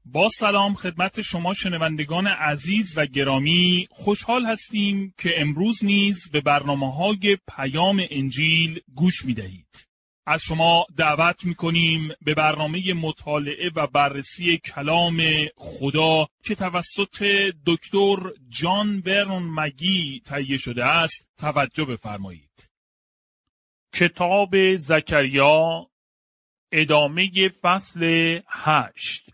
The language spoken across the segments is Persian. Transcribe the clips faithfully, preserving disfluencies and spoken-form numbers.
با سلام خدمت شما شنوندگان عزیز و گرامی، خوشحال هستیم که امروز نیز به برنامه‌های پیام انجیل گوش می‌دهید. از شما دعوت می‌کنیم به برنامه مطالعه و بررسی کلام خدا که توسط دکتر جان برنون مگی تهیه شده است توجه بفرمایید. کتاب زکریا، ادامه فصل هشت.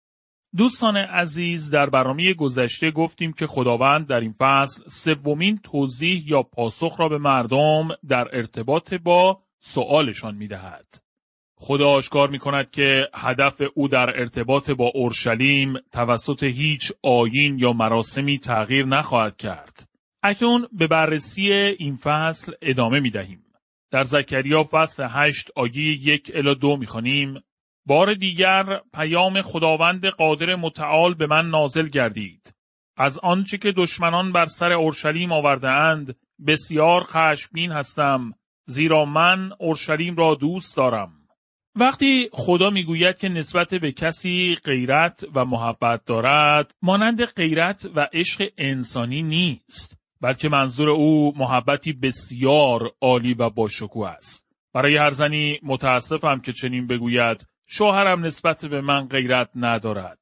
دوستان عزیز، در برنامه گذشته گفتیم که خداوند در این فصل سومین توضیح یا پاسخ را به مردم در ارتباط با سؤالشان می‌دهد. خدا آشکار می‌کند که هدف او در ارتباط با اورشلیم توسط هیچ آیین یا مراسمی تغییر نخواهد کرد. اکنون به بررسی این فصل ادامه می‌دهیم. در زکریا فصل هشت آیه یک الی دو می‌خوانیم: بار دیگر پیام خداوند قادر متعال به من نازل گردید. از آنچه که دشمنان بر سر اورشلیم آورده اند بسیار خشمگین هستم، زیرا من اورشلیم را دوست دارم. وقتی خدا میگوید که نسبت به کسی غیرت و محبت دارد، مانند غیرت و عشق انسانی نیست، بلکه منظور او محبتی بسیار عالی و باشکوه است. برای هر زنی متاسفم که چنین بگوید شوهرم نسبت به من غیرت ندارد.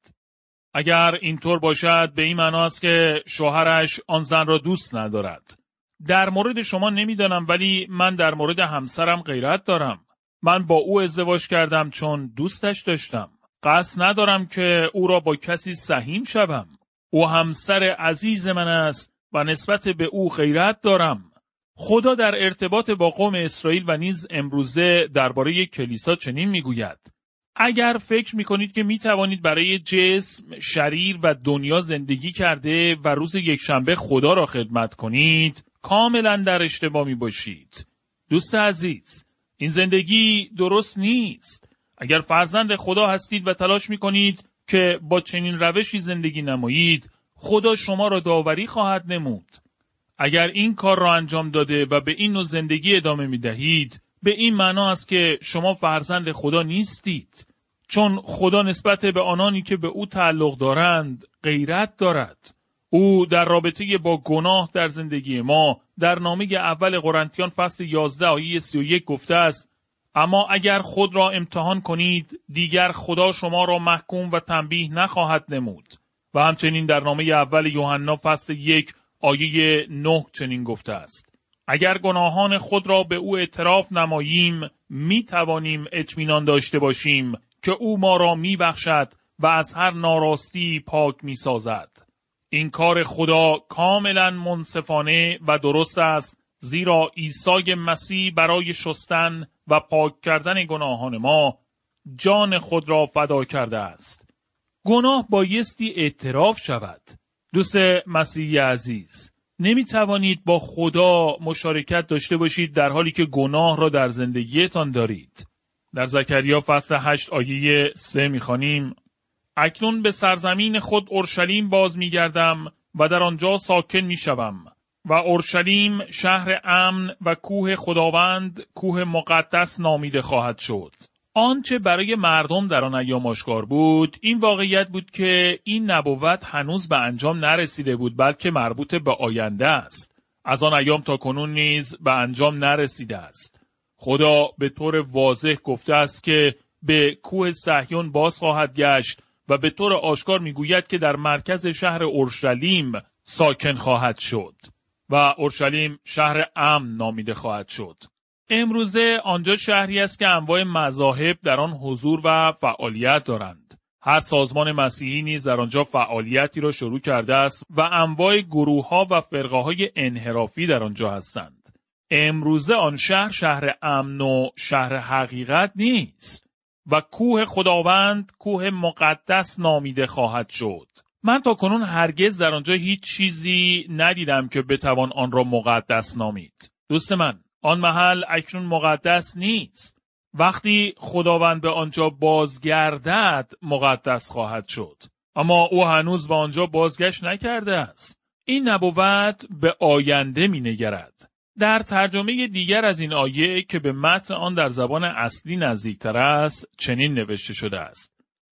اگر اینطور باشد به این معنا است که شوهرش آن زن را دوست ندارد. در مورد شما نمیدانم، ولی من در مورد همسرم غیرت دارم. من با او ازدواج کردم چون دوستش داشتم. قصد ندارم که او را با کسی سهیم شوم. او همسر عزیز من است و نسبت به او غیرت دارم. خدا در ارتباط با قوم اسرائیل و نیز امروزه درباره کلیسا چنین میگوید: اگر فکر میکنید که میتوانید برای جسم، شریر و دنیا زندگی کرده و روز یکشنبه خدا را خدمت کنید، کاملا در اشتباه میباشید. دوست عزیز، این زندگی درست نیست. اگر فرزند خدا هستید و تلاش میکنید که با چنین روشی زندگی نمایید، خدا شما را داوری خواهد نمود. اگر این کار را انجام داده و به این نوع زندگی ادامه میدهید، به این معنا است که شما فرزند خدا نیستید، چون خدا نسبت به آنانی که به او تعلق دارند غیرت دارد. او در رابطه با گناه در زندگی ما در نامه اول قرنتیان فصل یازده آیه سی و یک گفته است: اما اگر خود را امتحان کنید دیگر خدا شما را محکوم و تنبیه نخواهد نمود. و همچنین در نامه اول یوحنا فصل یک آیه نه چنین گفته است: اگر گناهان خود را به او اعتراف نماییم می توانیم اطمینان داشته باشیم که او ما را می بخشد و از هر ناراستی پاک می سازد. این کار خدا کاملا منصفانه و درست است، زیرا عیسی مسیح برای شستن و پاک کردن گناهان ما جان خود را فدا کرده است. گناه بایستی اعتراف شود. دوست مسیحی عزیز، نمی توانید با خدا مشارکت داشته باشید در حالی که گناه را در زندگیتان دارید. در زکریا فصل هشت آیه سه می‌خوانیم: اکنون به سرزمین خود اورشلیم باز می‌گردم و در آنجا ساکن می‌شوم و اورشلیم شهر امن و کوه خداوند کوه مقدس نامیده خواهد شد. آنچه برای مردم در آن ایام آشکار بود این واقعیت بود که این نبوت هنوز به انجام نرسیده بود، بلکه مربوط به آینده است. از آن ایام تا کنون نیز به انجام نرسیده است. خدا به طور واضح گفته است که به کوه صهیون باز خواهد گشت و به طور آشکار میگوید که در مرکز شهر اورشلیم ساکن خواهد شد و اورشلیم شهر امن نامیده خواهد شد. امروزه آنجا شهری است که انواع مذاهب در آن حضور و فعالیت دارند. هر سازمان مسیحی نیز در آنجا فعالیتی را شروع کرده است و انواع گروه‌ها و فرقه‌های انحرافی در آنجا هستند. امروزه آن شهر شهر امن و شهر حقیقت نیست و کوه خداوند کوه مقدس نامیده خواهد شد. من تا کنون هرگز در آنجا هیچ چیزی ندیدم که بتوان آن را مقدس نامید. دوست من، آن محل اکنون مقدس نیست. وقتی خداوند به آنجا بازگردد مقدس خواهد شد. اما او هنوز به آنجا بازگشت نکرده است. این نبوت به آینده می نگرد. در ترجمه دیگر از این آیه که به متن آن در زبان اصلی نزدیکتر است چنین نوشته شده است: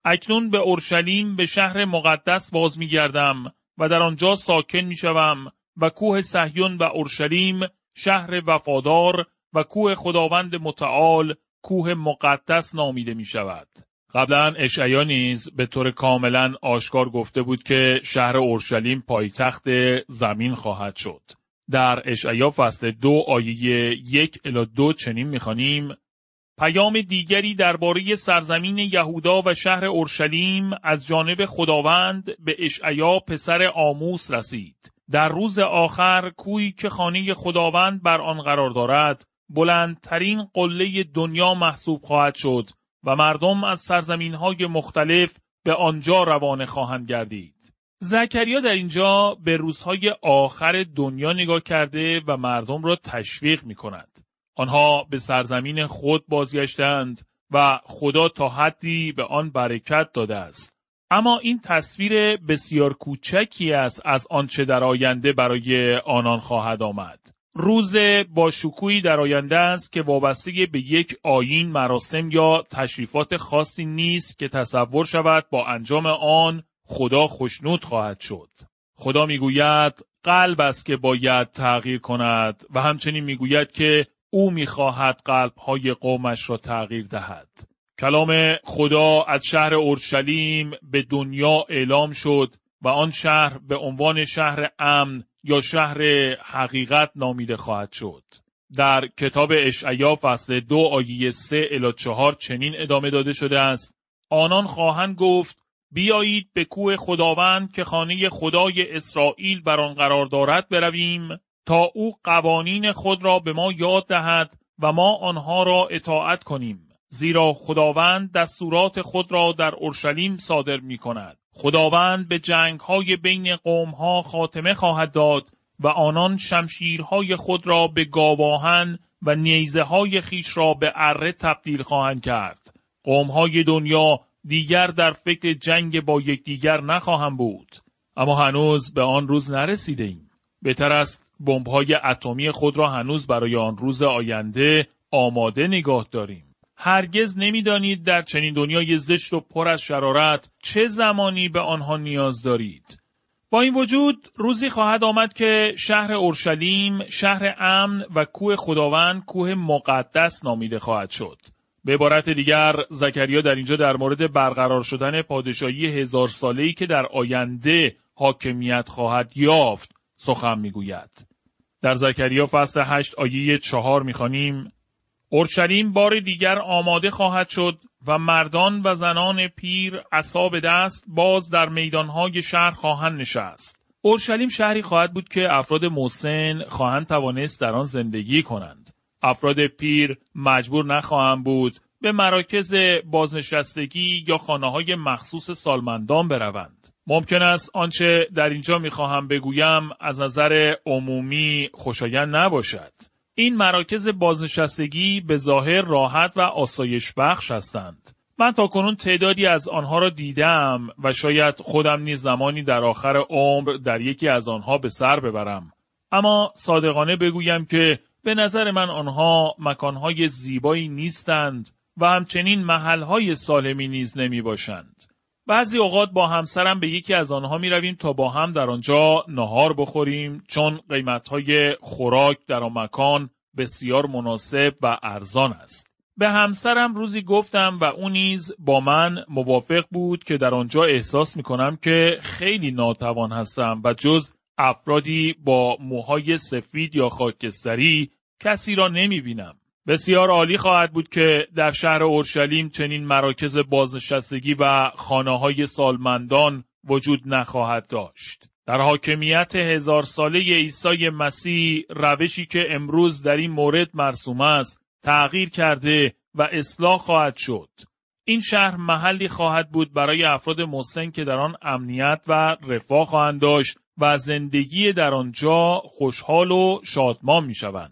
اکنون به اورشلیم به شهر مقدس باز می‌گردم و در آنجا ساکن می‌شوم و کوه صهیون و اورشلیم شهر وفادار و کوه خداوند متعال کوه مقدس نامیده می‌شود. قبلا اشعیا نیز به طور کاملا آشکار گفته بود که شهر اورشلیم پایتخت زمین خواهد شد. در اشعیا فصل دو آیه یک الی دو چنین می‌خوانیم: پیام دیگری درباره سرزمین یهودا و شهر اورشلیم از جانب خداوند به اشعیا پسر آموس رسید. در روز آخر کوهی که خانه خداوند بر آن قرار دارد بلندترین قله دنیا محسوب خواهد شد و مردم از سرزمین‌های مختلف به آنجا روانه خواهند گردید. زکریا در اینجا به روزهای آخر دنیا نگاه کرده و مردم را تشویق می‌کند. آنها به سرزمین خود بازگشتند و خدا تا حدی به آن برکت داده است. اما این تصویر بسیار کوچکی است از آنچه در آینده برای آنان خواهد آمد. روز با شکوهی در آینده است که وابسته به یک آیین، مراسم یا تشریفات خاصی نیست که تصور شود با انجام آن خدا خوشنود خواهد شد. خدا میگوید قلب است که باید تغییر کند و همچنین میگوید که او میخواهد قلب‌های قومش را تغییر دهد. کلام خدا از شهر اورشلیم به دنیا اعلام شد و آن شهر به عنوان شهر امن یا شهر حقیقت نامیده خواهد شد. در کتاب اشعیا فصل دو آیه سه الی چهار چنین ادامه داده شده است: آنان خواهند گفت بیایید به کوه خداوند که خانه خدای اسرائیل بر آن قرار دارد برویم تا او قوانین خود را به ما یاد دهد و ما آنها را اطاعت کنیم. زیرا خداوند دستورات خود را در اورشلیم صادر می کند. خداوند به جنگ‌های بین قوم‌ها خاتمه خواهد داد و آنان شمشیرهای خود را به گاواهن و نیزه‌های خیش را به اره تبدیل خواهند کرد. قوم‌های دنیا دیگر در فکر جنگ با یکدیگر نخواهند بود. اما هنوز به آن روز نرسیدیم. بهتر است بمب‌های اتمی خود را هنوز برای آن روز آینده آماده نگاه داریم. هرگز نمی‌دانید در چنین دنیای زشت و پر از شرارت چه زمانی به آنها نیاز دارید. با این وجود روزی خواهد آمد که شهر اورشلیم شهر امن و کوه خداوند کوه مقدس نامیده خواهد شد. به عبارت دیگر زکریا در اینجا در مورد برقرار شدن پادشاهی هزار ساله‌ای که در آینده حاکمیت خواهد یافت سخن میگوید. در زکریا فصل هشت آیه چهار میخوانیم: اورشلیم بار دیگر آماده خواهد شد و مردان و زنان پیر عصا به دست باز در میدانهای شهر خواهند نشست. اورشلیم شهری خواهد بود که افراد مسن خواهند توانست در آن زندگی کنند. افراد پیر مجبور نخواهند بود به مراکز بازنشستگی یا خانه‌های مخصوص سالمندان بروند. ممکن است آنچه در اینجا می‌خواهم بگویم از نظر عمومی خوشایند نباشد. این مراکز بازنشستگی به ظاهر راحت و آسایش بخش هستند. من تاکنون تعدادی از آنها را دیدم و شاید خودم نیز زمانی در آخر عمر در یکی از آنها به سر ببرم. اما صادقانه بگویم که به نظر من آنها مکانهای زیبایی نیستند و همچنین محلهای سالمی نیز نمی باشند. بعضی اوقات با همسرم به یکی از آنها می رویم تا با هم در آنجا نهار بخوریم، چون قیمتهای خوراک در آن مکان بسیار مناسب و ارزان است. به همسرم روزی گفتم و او نیز با من موافق بود که در آنجا احساس می کنم که خیلی ناتوان هستم و جز افرادی با موهای سفید یا خاکستری کسی را نمی بینم. بسیار عالی خواهد بود که در شهر اورشلیم چنین مراکز بازنشستگی و خانه‌های سالمندان وجود نخواهد داشت. در حاکمیت هزار ساله عیسی مسیح روشی که امروز در این مورد مرسوم است تغییر کرده و اصلاح خواهد شد. این شهر محلی خواهد بود برای افراد مسن که در آن امنیت و رفاه خواهند داشت و زندگی در آنجا خوشحال و شادمان می شوند.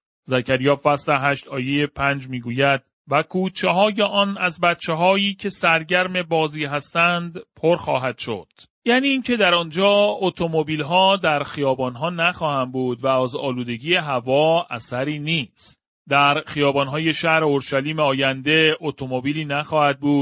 زکریا فصل هشت آیه پنج می گوید: و کوچه های آن از بچه هایی که سرگرم بازی هستند پر خواهد شد. یعنی این که در آنجا اتومبیل ها در خیابان ها نخواهند بود و از آلودگی هوا اثری نیست. در خیابان های شهر اورشلیم آینده اتومبیلی نخواهد بود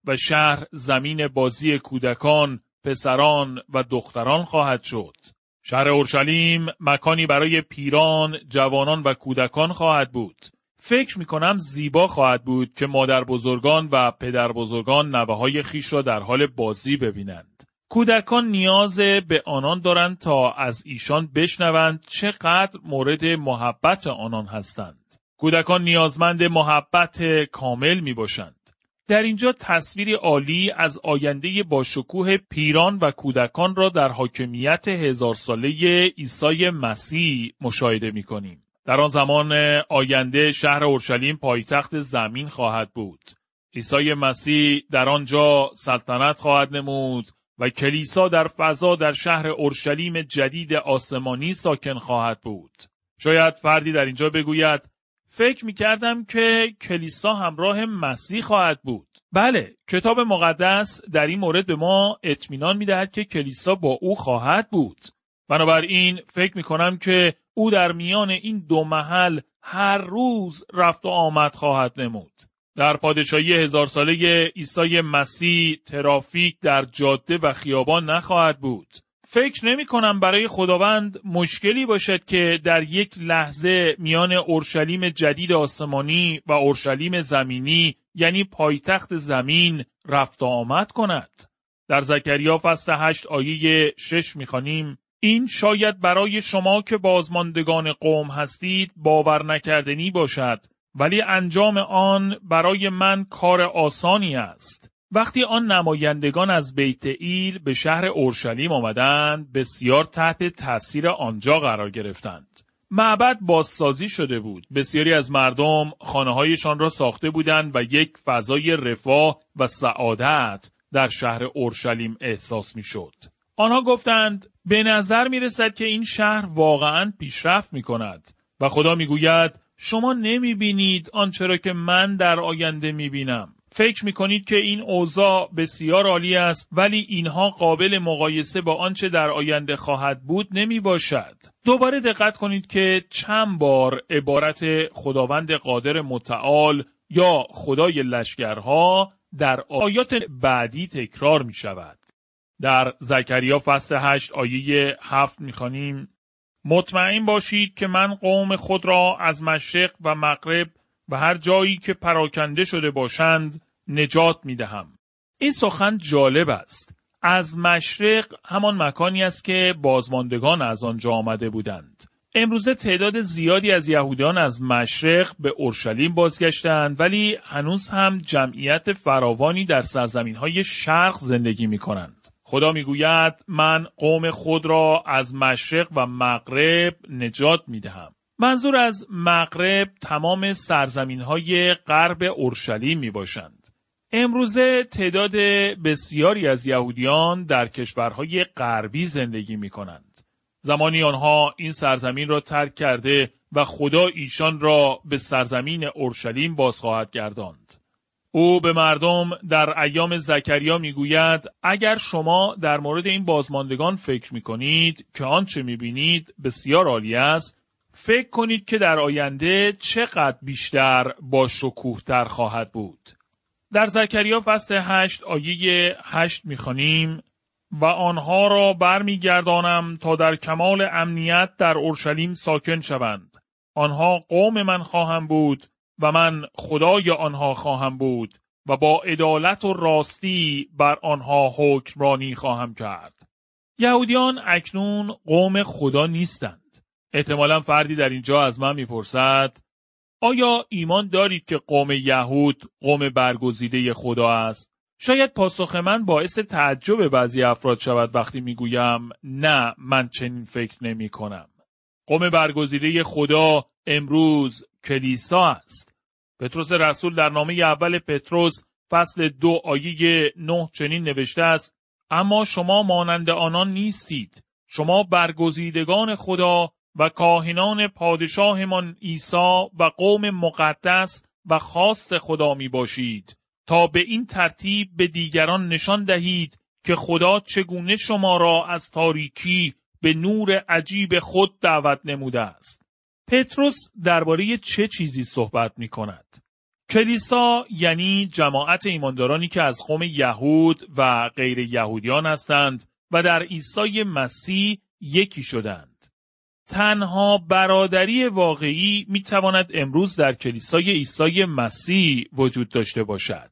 و شهر زمین بازی کودکان، پسران و دختران خواهد شد. شهر اورشلیم مکانی برای پیران، جوانان و کودکان خواهد بود. فکر می‌کنم زیبا خواهد بود که مادر بزرگان و پدر بزرگان نوه‌های خیش را در حال بازی ببینند. کودکان نیاز به آنان دارند تا از ایشان بشنوند چقدر مورد محبت آنان هستند. کودکان نیازمند محبت کامل میباشند. در اینجا تصویری عالی از آینده با شکوه پیران و کودکان را در حاکمیت هزار ساله عیسی مسیح مشاهده می‌کنیم. در آن زمان آینده شهر اورشلیم پایتخت زمین خواهد بود. عیسی مسیح در آنجا سلطنت خواهد نمود و کلیسا در فضا در شهر اورشلیم جدید آسمانی ساکن خواهد بود. شاید فردی در اینجا بگوید فکر می‌کردم که کلیسا همراه مسیح خواهد بود. بله، کتاب مقدس در این مورد به ما اطمینان می‌دهد که کلیسا با او خواهد بود. بنابراین فکر می‌کنم که او در میان این دو محل هر روز رفت و آمد خواهد نمود. در پادشاهی هزار ساله عیسی مسیح ترافیک در جاده و خیابان نخواهد بود. فکر نمی کنم برای خداوند مشکلی باشد که در یک لحظه میان اورشلیم جدید آسمانی و اورشلیم زمینی یعنی پایتخت زمین رفت و آمد کند. در زکریا فصل هشت آیه شش می‌خوانیم این شاید برای شما که بازماندگان قوم هستید باور نکردنی باشد، ولی انجام آن برای من کار آسانی است. وقتی آن نمایندگان از بیت ایل به شهر اورشلیم آمدند، بسیار تحت تأثیر آنجا قرار گرفتند. معبد بازسازی شده بود. بسیاری از مردم خانه‌هایشان را ساخته بودند و یک فضای رفاه و سعادت در شهر اورشلیم احساس می‌شد. آنها گفتند به نظر می‌رسد که این شهر واقعاً پیشرفت می‌کند و خدا می‌گوید شما نمی‌بینید آنچه را که من در آینده می‌بینم. فکر می‌کنید که این اوضاع بسیار عالی است، ولی اینها قابل مقایسه با آنچه در آینده خواهد بود نمی‌باشد. دوباره دقت کنید که چند بار عبارت خداوند قادر متعال یا خدای لشکرها در آیات بعدی تکرار می‌شود. در زکریا فصل هشت آیه هفت می‌خوانیم مطمئن باشید که من قوم خود را از مشرق و مغرب و هر جایی که پراکنده شده باشند نجات می‌دهم. این سخن جالب است. از مشرق همان مکانی است که بازماندگان از آنجا آمده بودند. امروزه تعداد زیادی از یهودیان از مشرق به اورشلیم بازگشتند، ولی هنوز هم جمعیت فراوانی در سرزمین‌های شرق زندگی می‌کنند. خدا میگوید من قوم خود را از مشرق و مغرب نجات میدهم. منظور از مغرب تمام سرزمین‌های غرب اورشلیم میباشند. امروزه تعداد بسیاری از یهودیان در کشورهای غربی زندگی میکنند. زمانی آنها این سرزمین را ترک کرده و خدا ایشان را به سرزمین اورشلیم باز خواهد گرداند. او به مردم در ایام زکریا میگوید اگر شما در مورد این بازماندگان فکر میکنید که آنچه میبینید بسیار عالی است، فکر کنید که در آینده چقدر بیشتر با شکوه‌تر خواهد بود. در زکریا فصل هشت آیه هشت میخوانیم و آنها را برمیگردانم تا در کمال امنیت در اورشلیم ساکن شوند. آنها قوم من خواهم بود و من خدای آنها خواهم بود و با عدالت و راستی بر آنها حکمرانی خواهم کرد. یهودیان اکنون قوم خدا نیستند. احتمالاً فردی در اینجا از من میپرسد آیا ایمان دارید که قوم یهود قوم برگزیده خدا است؟ شاید پاسخ من باعث تعجب بعضی افراد شود وقتی میگویم نه، من چنین فکر نمی کنم. قوم برگزیده خدا امروز کلیسا است. پتروس رسول در نامه اول پتروس فصل دو آیه نه چنین نوشته است اما شما مانند آنان نیستید. شما برگزیدگان خدا و کاهنان پادشاهمان عیسی و قوم مقدس و خاص خدا می باشید تا به این ترتیب به دیگران نشان دهید که خدا چگونه شما را از تاریکی به نور عجیب خود دعوت نموده است. پتروس درباره چه چیزی صحبت می کند؟ کلیسا یعنی جماعت ایماندارانی که از قوم یهود و غیر یهودیان هستند و در عیسی مسیح یکی شدند. تنها برادری واقعی میتواند امروز در کلیسای عیسی مسیح وجود داشته باشد.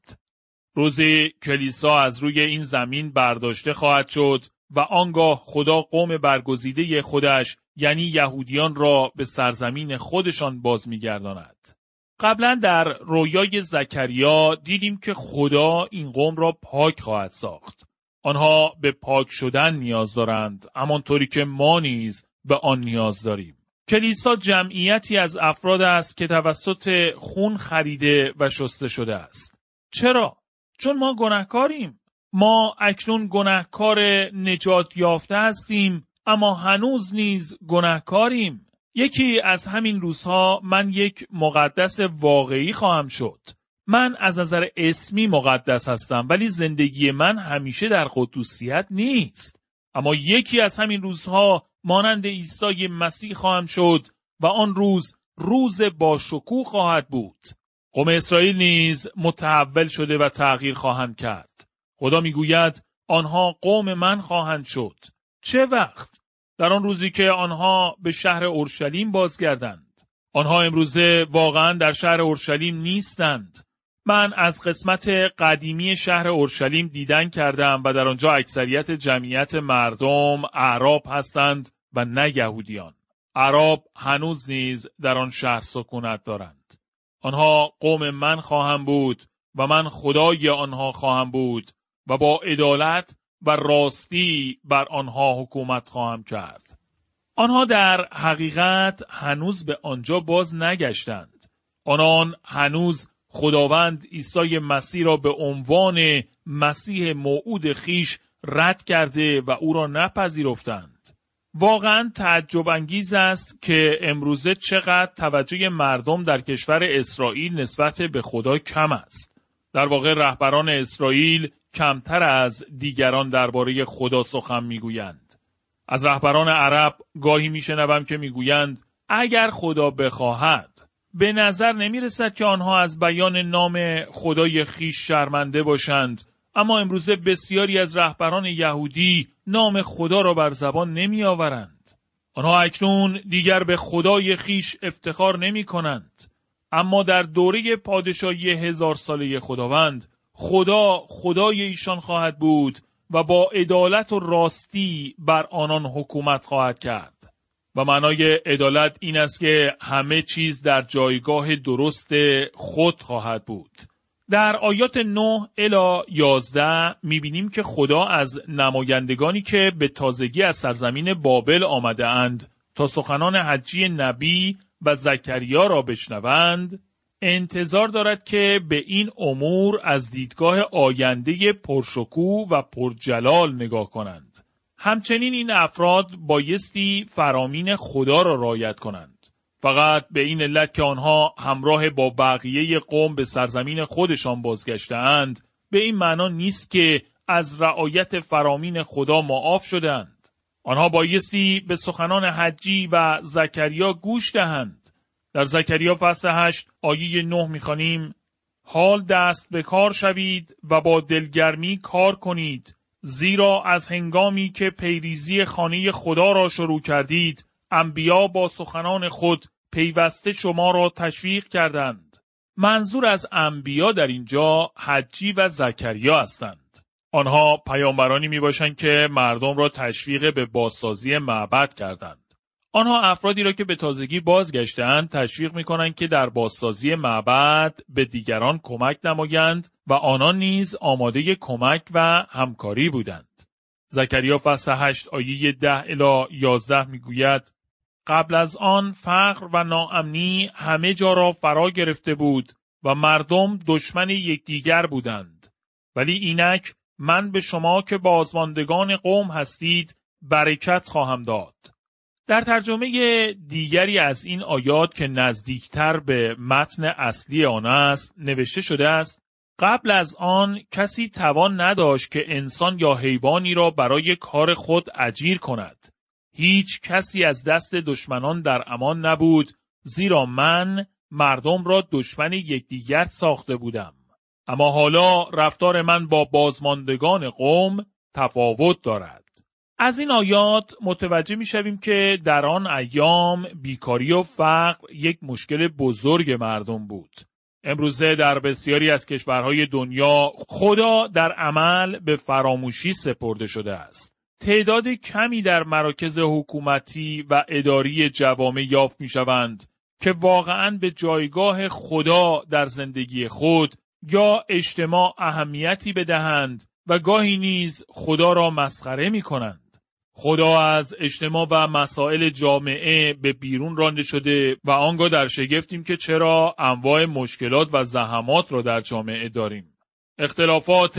روزی کلیسا از روی این زمین برداشته خواهد شد و آنگاه خدا قوم برگزیده خودش یعنی یهودیان را به سرزمین خودشان باز می‌گرداند. قبلا در رویای زکریا دیدیم که خدا این قوم را پاک خواهد ساخت. آنها به پاک شدن نیاز دارند، همانطوری که ما نیز به آن نیاز داریم. کلیسا جمعیتی از افراد است که توسط خون خریده و شسته شده است. چرا؟ چون ما گناهکاریم. ما اکنون گناهکار نجات یافته هستیم، اما هنوز نیز گناهکاریم. یکی از همین روزها من یک مقدس واقعی خواهم شد. من از نظر اسمی مقدس هستم، ولی زندگی من همیشه در قدوسیت نیست. اما یکی از همین روزها مانند عیسی مسیح خواهم شد و آن روز روز با شکوه خواهد بود. قوم اسرائیل نیز متحول شده و تغییر خواهند کرد. خدا میگوید آنها قوم من خواهند شد. چه وقت؟ در آن روزی که آنها به شهر اورشلیم بازگردند. آنها امروزه واقعا در شهر اورشلیم نیستند. من از قسمت قدیمی شهر اورشلیم دیدن کردم و در آنجا اکثریت جمعیت مردم اعراب هستند و نه یهودیان. اعراب هنوز نیز در آن شهر سکونت دارند. آنها قوم من خواهم بود و من خدای آنها خواهم بود و با عدالت و راستی بر آنها حکومت خواهم کرد. آنها در حقیقت هنوز به آنجا باز نگشتند. آنان هنوز خداوند عیسی مسیح را به عنوان مسیح موعود خیش رد کرده و او را نپذیرفتند. واقعا تعجب انگیز است که امروزه چقدر توجه مردم در کشور اسرائیل نسبت به خدا کم است. در واقع رهبران اسرائیل کمتر از دیگران درباره خدا سخن میگویند. از رهبران عرب گاهی میشنوم که میگویند اگر خدا بخواهد. به نظر نمی رسد که آنها از بیان نام خدای خیش شرمنده باشند، اما امروزه بسیاری از رهبران یهودی نام خدا را بر زبان نمی آورند. آنها اکنون دیگر به خدای خیش افتخار نمی کنند. اما در دوره پادشاهی هزار ساله خداوند، خدا خدای ایشان خواهد بود و با عدالت و راستی بر آنان حکومت خواهد کرد. و معنای عدالت این است که همه چیز در جایگاه درست خود خواهد بود. در آیات نه الی یازده می‌بینیم که خدا از نمایندگانی که به تازگی از سرزمین بابل آمده اند تا سخنان حجی نبی و زکریا را بشنوند، انتظار دارد که به این امور از دیدگاه آینده پرشکوه و پرجلال نگاه کنند. همچنین این افراد بایستی فرامین خدا را رعایت کنند. فقط به این علت که آنها همراه با بقیه قوم به سرزمین خودشان بازگشتند، به این معنا نیست که از رعایت فرامین خدا معاف شدند. آنها بایستی به سخنان حجی و زکریا گوش دهند. در زکریا فصل هشت آیه نه می‌خوانیم: حال دست به کار شوید و با دلگرمی کار کنید، زیرا از هنگامی که پیریزی خانه خدا را شروع کردید، انبیا با سخنان خود پیوسته شما را تشویق کردند. منظور از انبیا در اینجا حجی و زکریا هستند. آنها پیامبرانی می باشند که مردم را تشویق به بازسازی معبد کردند. آنها افرادی را که به تازگی بازگشتند تشویق می کنند که در بازسازی معبد به دیگران کمک نمایند و آنان نیز آماده کمک و همکاری بودند. زکریا فصل هشت آیه ده الی یازده می گوید: قبل از آن فقر و ناامنی همه جا را فرا گرفته بود و مردم دشمن یکدیگر بودند. ولی اینک من به شما که بازماندگان قوم هستید برکت خواهم داد. در ترجمه دیگری از این آیات که نزدیکتر به متن اصلی آن است نوشته شده است: قبل از آن کسی توان نداشت که انسان یا حیوانی را برای کار خود اجیر کند. هیچ کسی از دست دشمنان در امان نبود، زیرا من مردم را دشمن یکدیگر ساخته بودم. اما حالا رفتار من با بازماندگان قوم تفاوت دارد. از این آیات متوجه می شویم که در آن ایام بیکاری و فقر یک مشکل بزرگ مردم بود. امروزه در بسیاری از کشورهای دنیا خدا در عمل به فراموشی سپرده شده است. تعداد کمی در مراکز حکومتی و اداری جوامع یافت می شوند که واقعاً به جایگاه خدا در زندگی خود یا اجتماع اهمیتی بدهند و گاهی نیز خدا را مسخره می کنند. خدا از اجتماع و مسائل جامعه به بیرون رانده شده و آنگاه در شگفتیم که چرا انواع مشکلات و زحمات را در جامعه داریم. اختلافات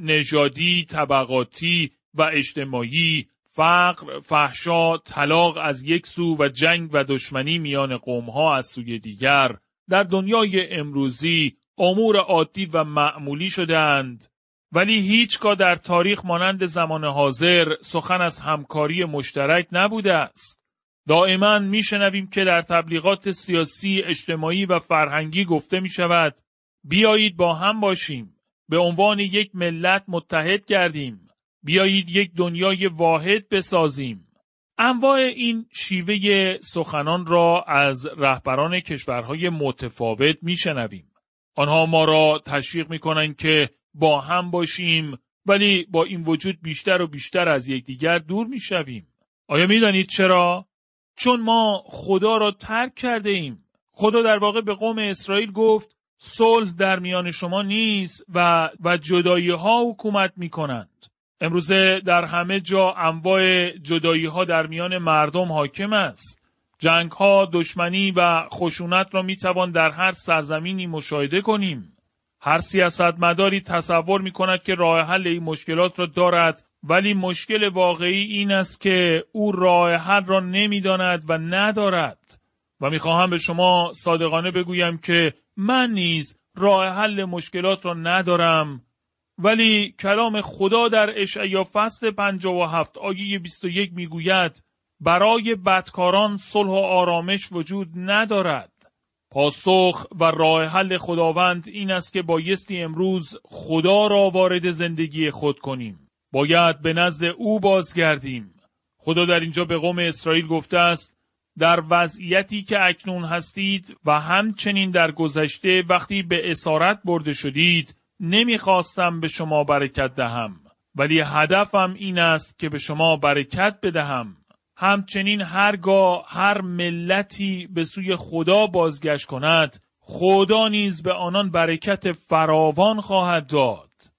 نژادی، طبقاتی و اجتماعی، فقر، فحشا، طلاق از یک سو و جنگ و دشمنی میان قوم‌ها از سوی دیگر در دنیای امروزی امور عادی و معمولی شدند. ولی هیچگاه در تاریخ مانند زمان حاضر سخن از همکاری مشترک نبوده است. دائما میشنویم که در تبلیغات سیاسی، اجتماعی و فرهنگی گفته می شود بیایید با هم باشیم، به عنوان یک ملت متحد گردیم، بیایید یک دنیای واحد بسازیم. انواع این شیوه سخنان را از رهبران کشورهای متفاوت میشنویم. آنها ما را تشویق میکنند که با هم باشیم، ولی با این وجود بیشتر و بیشتر از یکدیگر دور میشویم. آیا میدانید چرا؟ چون ما خدا را ترک کرده ایم. خدا در واقع به قوم اسرائیل گفت صلح در میان شما نیست و و جدایی ها حکومت میکنند. امروزه در همه جا انواع جدایی ها در میان مردم حاکم است. جنگ ها، دشمنی و خشونت را میتوان در هر سرزمینی مشاهده کنیم. هر سیاستمداری تصور میکند که راه حل این مشکلات را دارد، ولی مشکل واقعی این است که او راه حل را نمیداند و ندارد. و میخواهم به شما صادقانه بگویم که من نیز راه حل مشکلات را ندارم، ولی کلام خدا در اشعیا فصل پنجاه و هفت آیه بیست و یک میگوید برای بدکاران صلح و آرامش وجود ندارد. پاسخ و راه حل خداوند این است که بایستی امروز خدا را وارد زندگی خود کنیم. باید به نزد او بازگردیم. خدا در اینجا به قوم اسرائیل گفته است در وضعیتی که اکنون هستید و همچنین در گذشته وقتی به اسارت برده شدید نمیخواستم به شما برکت دهم، ولی هدفم این است که به شما برکت بدهم. همچنین هرگاه هر ملتی به سوی خدا بازگشت کند، خدا نیز به آنان برکت فراوان خواهد داد.